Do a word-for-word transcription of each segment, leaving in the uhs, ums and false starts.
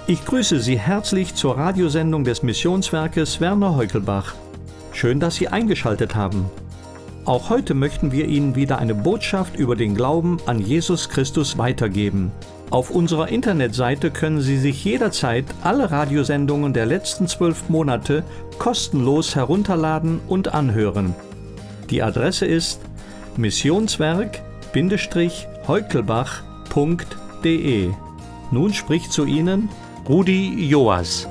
Ich grüße Sie herzlich zur Radiosendung des Missionswerkes Werner Heukelbach. Schön, dass Sie eingeschaltet haben. Auch heute möchten wir Ihnen wieder eine Botschaft über den Glauben an Jesus Christus weitergeben. Auf unserer Internetseite können Sie sich jederzeit alle Radiosendungen der letzten zwölf Monate kostenlos herunterladen und anhören. Die Adresse ist missionswerk-heukelbach punkt de. Nun spricht zu Ihnen Rudi Joas.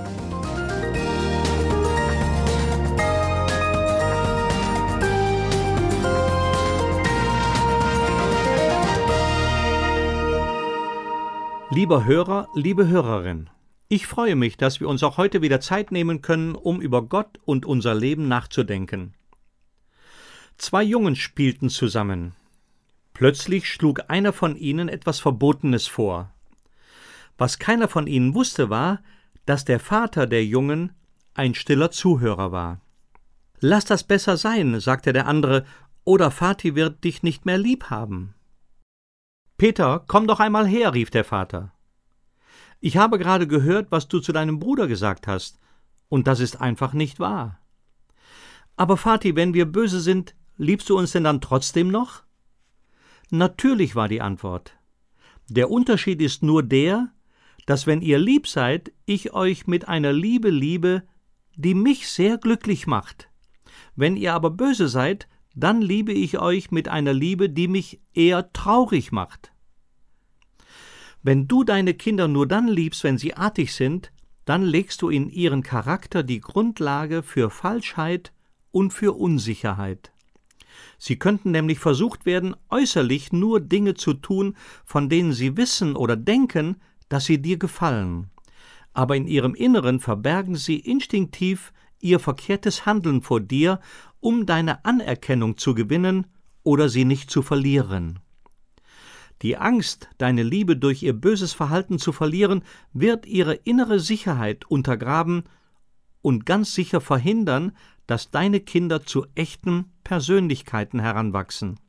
Lieber Hörer, liebe Hörerin, ich freue mich, dass wir uns auch heute wieder Zeit nehmen können, um über Gott und unser Leben nachzudenken. Zwei Jungen spielten zusammen. Plötzlich schlug einer von ihnen etwas Verbotenes vor. Was keiner von ihnen wusste, war, dass der Vater der Jungen ein stiller Zuhörer war. »Lass das besser sein«, sagte der andere, »oder Vati wird dich nicht mehr lieb haben.« »Peter, komm doch einmal her«, rief der Vater. »Ich habe gerade gehört, was du zu deinem Bruder gesagt hast, und das ist einfach nicht wahr.« »Aber Vati, wenn wir böse sind, liebst du uns denn dann trotzdem noch?« »Natürlich«, war die Antwort. »Der Unterschied ist nur der, dass wenn ihr lieb seid, ich euch mit einer Liebe liebe, die mich sehr glücklich macht. Wenn ihr aber böse seid, dann liebe ich euch mit einer Liebe, die mich eher traurig macht. Wenn du deine Kinder nur dann liebst, wenn sie artig sind, dann legst du in ihren Charakter die Grundlage für Falschheit und für Unsicherheit. Sie könnten nämlich versucht werden, äußerlich nur Dinge zu tun, von denen sie wissen oder denken, dass sie dir gefallen. Aber in ihrem Inneren verbergen sie instinktiv ihr verkehrtes Handeln vor dir, um deine Anerkennung zu gewinnen oder sie nicht zu verlieren. Die Angst, deine Liebe durch ihr böses Verhalten zu verlieren, wird ihre innere Sicherheit untergraben und ganz sicher verhindern, dass deine Kinder zu echten Persönlichkeiten heranwachsen.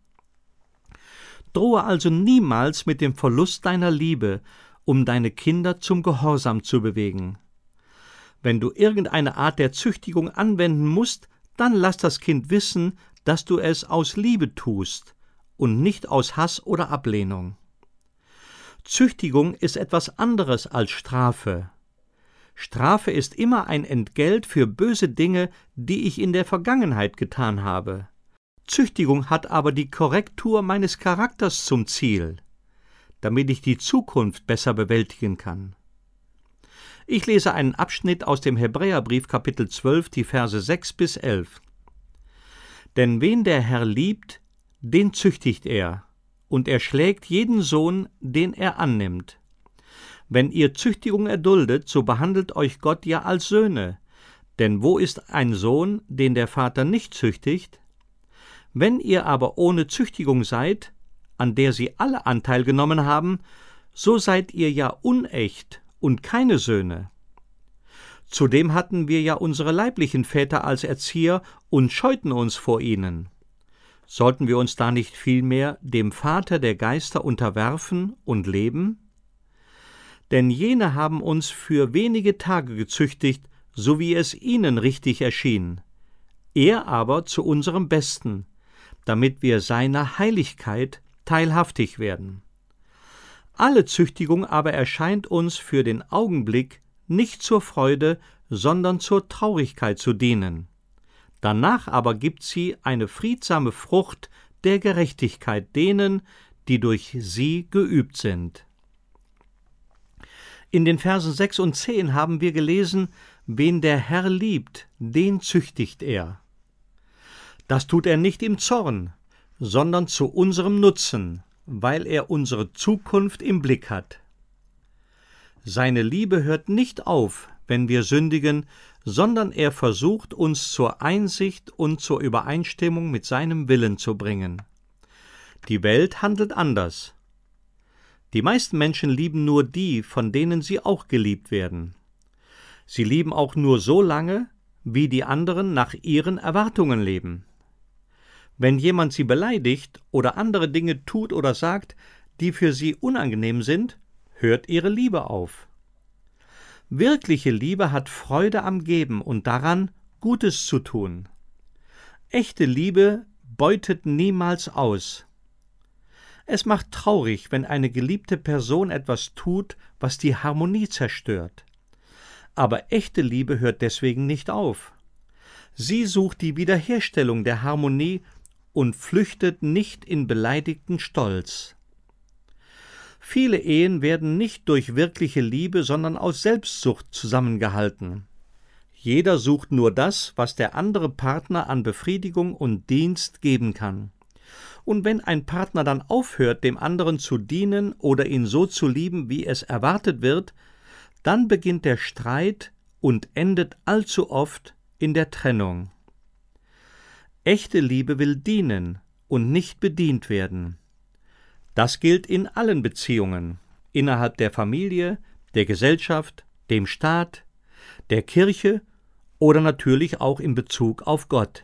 Drohe also niemals mit dem Verlust deiner Liebe, um deine Kinder zum Gehorsam zu bewegen. Wenn du irgendeine Art der Züchtigung anwenden musst, dann lass das Kind wissen, dass du es aus Liebe tust und nicht aus Hass oder Ablehnung. Züchtigung ist etwas anderes als Strafe. Strafe ist immer ein Entgelt für böse Dinge, die ich in der Vergangenheit getan habe. Züchtigung hat aber die Korrektur meines Charakters zum Ziel, damit ich die Zukunft besser bewältigen kann. Ich lese einen Abschnitt aus dem Hebräerbrief Kapitel zwölf, die Verse sechs bis elf. Denn wen der Herr liebt, den züchtigt er, und er schlägt jeden Sohn, den er annimmt. Wenn ihr Züchtigung erduldet, so behandelt euch Gott ja als Söhne. Denn wo ist ein Sohn, den der Vater nicht züchtigt? Wenn ihr aber ohne Züchtigung seid, an der sie alle Anteil genommen haben, so seid ihr ja unecht und keine Söhne. Zudem hatten wir ja unsere leiblichen Väter als Erzieher und scheuten uns vor ihnen. Sollten wir uns da nicht vielmehr dem Vater der Geister unterwerfen und leben? Denn jene haben uns für wenige Tage gezüchtigt, so wie es ihnen richtig erschien. Er aber zu unserem Besten, damit wir seiner Heiligkeit teilhaftig werden. Alle Züchtigung aber erscheint uns für den Augenblick nicht zur Freude, sondern zur Traurigkeit zu dienen. Danach aber gibt sie eine friedsame Frucht der Gerechtigkeit denen, die durch sie geübt sind. In den Versen sechs und zehn haben wir gelesen, wen der Herr liebt, den züchtigt er. Das tut er nicht im Zorn, sondern zu unserem Nutzen, weil er unsere Zukunft im Blick hat. Seine Liebe hört nicht auf, wenn wir sündigen, sondern er versucht, uns zur Einsicht und zur Übereinstimmung mit seinem Willen zu bringen. Die Welt handelt anders. Die meisten Menschen lieben nur die, von denen sie auch geliebt werden. Sie lieben auch nur so lange, wie die anderen nach ihren Erwartungen leben. Wenn jemand sie beleidigt oder andere Dinge tut oder sagt, die für sie unangenehm sind, hört ihre Liebe auf. Wirkliche Liebe hat Freude am Geben und daran, Gutes zu tun. Echte Liebe beutet niemals aus. Es macht traurig, wenn eine geliebte Person etwas tut, was die Harmonie zerstört. Aber echte Liebe hört deswegen nicht auf. Sie sucht die Wiederherstellung der Harmonie und flüchtet nicht in beleidigten Stolz. Viele Ehen werden nicht durch wirkliche Liebe, sondern aus Selbstsucht zusammengehalten. Jeder sucht nur das, was der andere Partner an Befriedigung und Dienst geben kann. Und wenn ein Partner dann aufhört, dem anderen zu dienen oder ihn so zu lieben, wie es erwartet wird, dann beginnt der Streit und endet allzu oft in der Trennung. Echte Liebe will dienen und nicht bedient werden. Das gilt in allen Beziehungen, innerhalb der Familie, der Gesellschaft, dem Staat, der Kirche oder natürlich auch in Bezug auf Gott.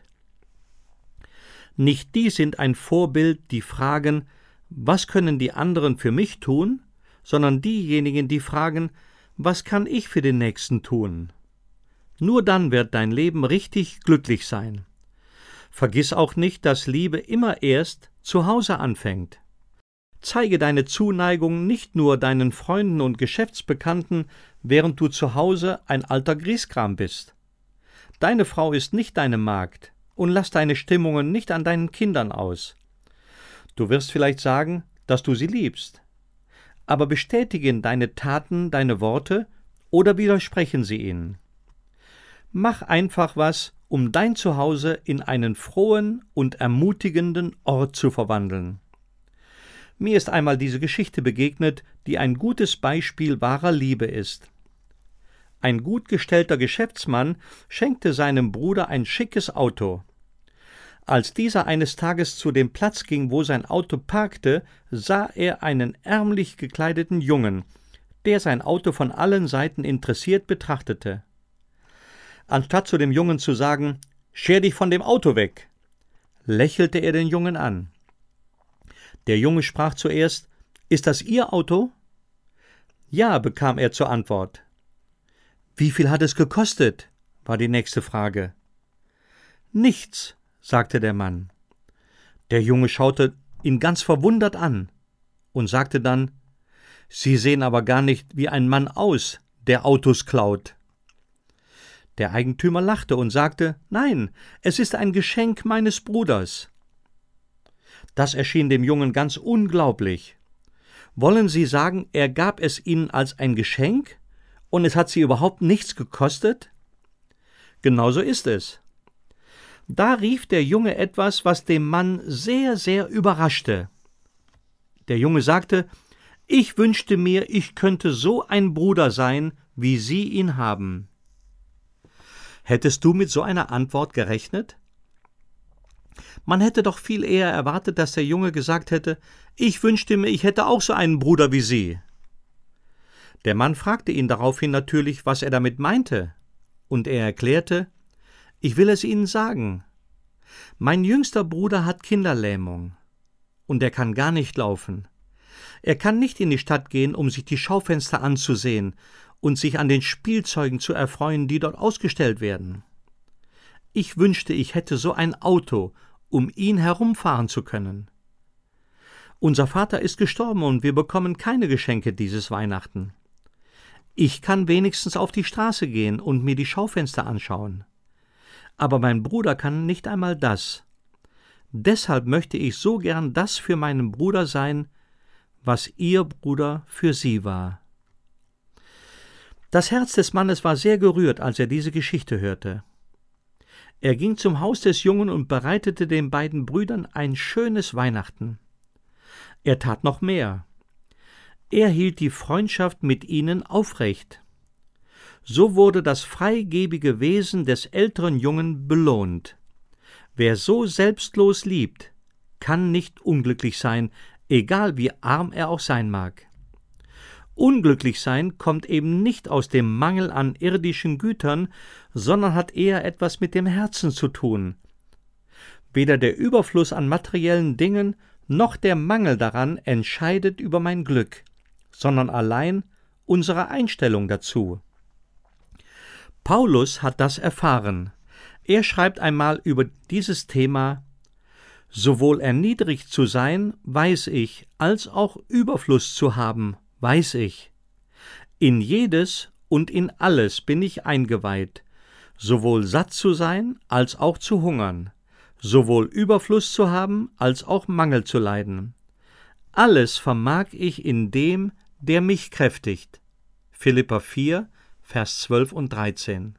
Nicht die sind ein Vorbild, die fragen, was können die anderen für mich tun, sondern diejenigen, die fragen, was kann ich für den Nächsten tun? Nur dann wird dein Leben richtig glücklich sein. Vergiss auch nicht, dass Liebe immer erst zu Hause anfängt. Zeige deine Zuneigung nicht nur deinen Freunden und Geschäftsbekannten, während du zu Hause ein alter Grieskram bist. Deine Frau ist nicht deine Magd und lass deine Stimmungen nicht an deinen Kindern aus. Du wirst vielleicht sagen, dass du sie liebst. Aber bestätigen deine Taten deine Worte oder widersprechen sie ihnen. Mach einfach was, um dein Zuhause in einen frohen und ermutigenden Ort zu verwandeln. Mir ist einmal diese Geschichte begegnet, die ein gutes Beispiel wahrer Liebe ist. Ein gut gestellter Geschäftsmann schenkte seinem Bruder ein schickes Auto. Als dieser eines Tages zu dem Platz ging, wo sein Auto parkte, sah er einen ärmlich gekleideten Jungen, der sein Auto von allen Seiten interessiert betrachtete. Anstatt zu dem Jungen zu sagen, »Scher dich von dem Auto weg«, lächelte er den Jungen an. Der Junge sprach zuerst, »Ist das Ihr Auto?« »Ja«, bekam er zur Antwort. »Wie viel hat es gekostet?« war die nächste Frage. »Nichts«, sagte der Mann. Der Junge schaute ihn ganz verwundert an und sagte dann, »Sie sehen aber gar nicht wie ein Mann aus, der Autos klaut.« Der Eigentümer lachte und sagte, »Nein, es ist ein Geschenk meines Bruders.« Das erschien dem Jungen ganz unglaublich. Wollen Sie sagen, er gab es Ihnen als ein Geschenk und es hat Sie überhaupt nichts gekostet? Genauso ist es. Da rief der Junge etwas, was dem Mann sehr, sehr überraschte. Der Junge sagte, »Ich wünschte mir, ich könnte so ein Bruder sein, wie Sie ihn haben.« Hättest du mit so einer Antwort gerechnet? Man hätte doch viel eher erwartet, dass der Junge gesagt hätte, »Ich wünschte mir, ich hätte auch so einen Bruder wie Sie.« Der Mann fragte ihn daraufhin natürlich, was er damit meinte, und er erklärte, »Ich will es Ihnen sagen. Mein jüngster Bruder hat Kinderlähmung und er kann gar nicht laufen. Er kann nicht in die Stadt gehen, um sich die Schaufenster anzusehen und sich an den Spielzeugen zu erfreuen, die dort ausgestellt werden. Ich wünschte, ich hätte so ein Auto, um ihn herumfahren zu können. Unser Vater ist gestorben und wir bekommen keine Geschenke dieses Weihnachten. Ich kann wenigstens auf die Straße gehen und mir die Schaufenster anschauen. Aber mein Bruder kann nicht einmal das. Deshalb möchte ich so gern das für meinen Bruder sein, was Ihr Bruder für Sie war.« Das Herz des Mannes war sehr gerührt, als er diese Geschichte hörte. Er ging zum Haus des Jungen und bereitete den beiden Brüdern ein schönes Weihnachten. Er tat noch mehr. Er hielt die Freundschaft mit ihnen aufrecht. So wurde das freigebige Wesen des älteren Jungen belohnt. Wer so selbstlos liebt, kann nicht unglücklich sein, egal wie arm er auch sein mag. Unglücklich sein kommt eben nicht aus dem Mangel an irdischen Gütern, sondern hat eher etwas mit dem Herzen zu tun. Weder der Überfluss an materiellen Dingen noch der Mangel daran entscheidet über mein Glück, sondern allein unsere Einstellung dazu. Paulus hat das erfahren. Er schreibt einmal über dieses Thema: Sowohl erniedrigt zu sein, weiß ich, als auch Überfluss zu haben, weiß ich. In jedes und in alles bin ich eingeweiht, sowohl satt zu sein, als auch zu hungern, sowohl Überfluss zu haben, als auch Mangel zu leiden. Alles vermag ich in dem, der mich kräftigt. Philipper vier, Vers zwölf und dreizehn.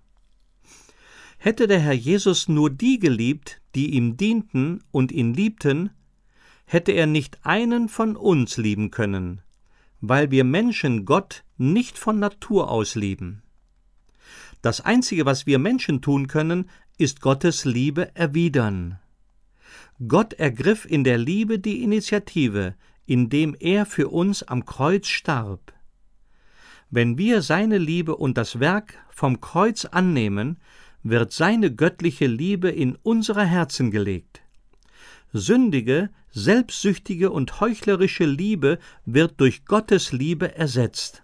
Hätte der Herr Jesus nur die geliebt, die ihm dienten und ihn liebten, hätte er nicht einen von uns lieben können, weil wir Menschen Gott nicht von Natur aus lieben. Das Einzige, was wir Menschen tun können, ist Gottes Liebe erwidern. Gott ergriff in der Liebe die Initiative, indem er für uns am Kreuz starb. Wenn wir seine Liebe und das Werk vom Kreuz annehmen, wird seine göttliche Liebe in unsere Herzen gelegt. Sündige, selbstsüchtige und heuchlerische Liebe wird durch Gottes Liebe ersetzt.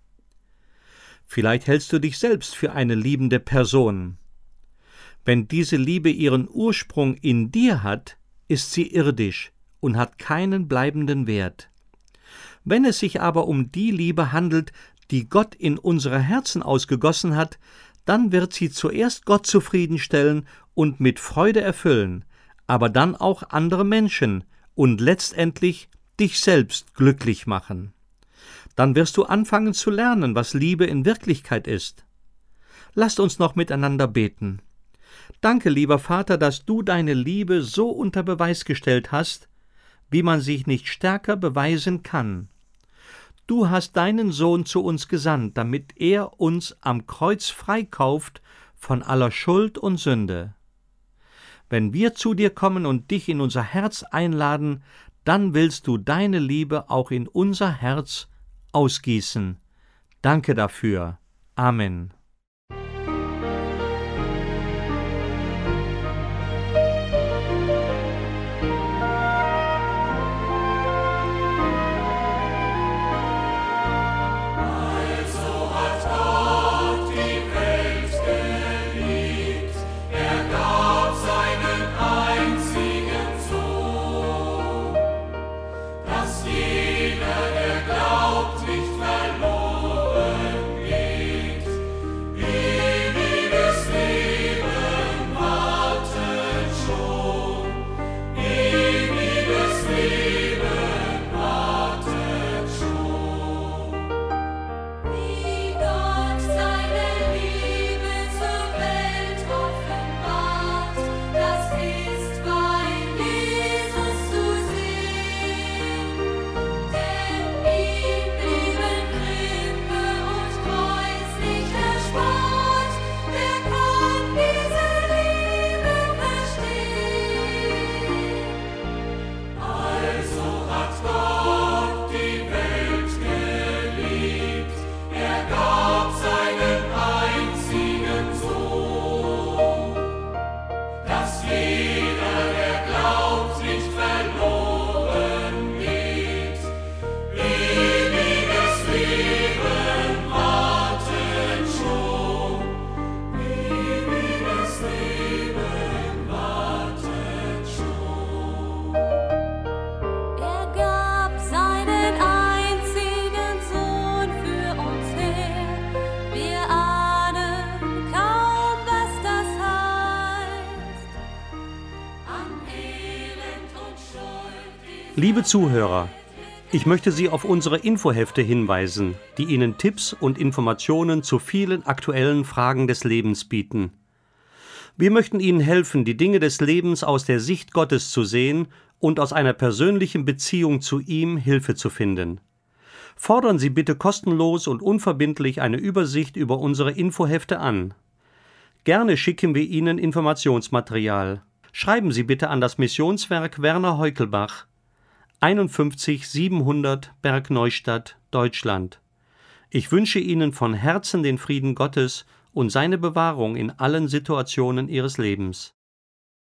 Vielleicht hältst du dich selbst für eine liebende Person. Wenn diese Liebe ihren Ursprung in dir hat, ist sie irdisch und hat keinen bleibenden Wert. Wenn es sich aber um die Liebe handelt, die Gott in unsere Herzen ausgegossen hat, dann wird sie zuerst Gott zufriedenstellen und mit Freude erfüllen, aber dann auch andere Menschen und letztendlich dich selbst glücklich machen. Dann wirst du anfangen zu lernen, was Liebe in Wirklichkeit ist. Lasst uns noch miteinander beten. Danke, lieber Vater, dass du deine Liebe so unter Beweis gestellt hast, wie man sich nicht stärker beweisen kann. Du hast deinen Sohn zu uns gesandt, damit er uns am Kreuz freikauft von aller Schuld und Sünde. Wenn wir zu dir kommen und dich in unser Herz einladen, dann willst du deine Liebe auch in unser Herz ausgießen. Danke dafür. Amen. Liebe Zuhörer, ich möchte Sie auf unsere Infohefte hinweisen, die Ihnen Tipps und Informationen zu vielen aktuellen Fragen des Lebens bieten. Wir möchten Ihnen helfen, die Dinge des Lebens aus der Sicht Gottes zu sehen und aus einer persönlichen Beziehung zu ihm Hilfe zu finden. Fordern Sie bitte kostenlos und unverbindlich eine Übersicht über unsere Infohefte an. Gerne schicken wir Ihnen Informationsmaterial. Schreiben Sie bitte an das Missionswerk Werner Heukelbach, einundfünfzig siebenhundert Bergneustadt, Deutschland. Ich wünsche Ihnen von Herzen den Frieden Gottes und seine Bewahrung in allen Situationen Ihres Lebens.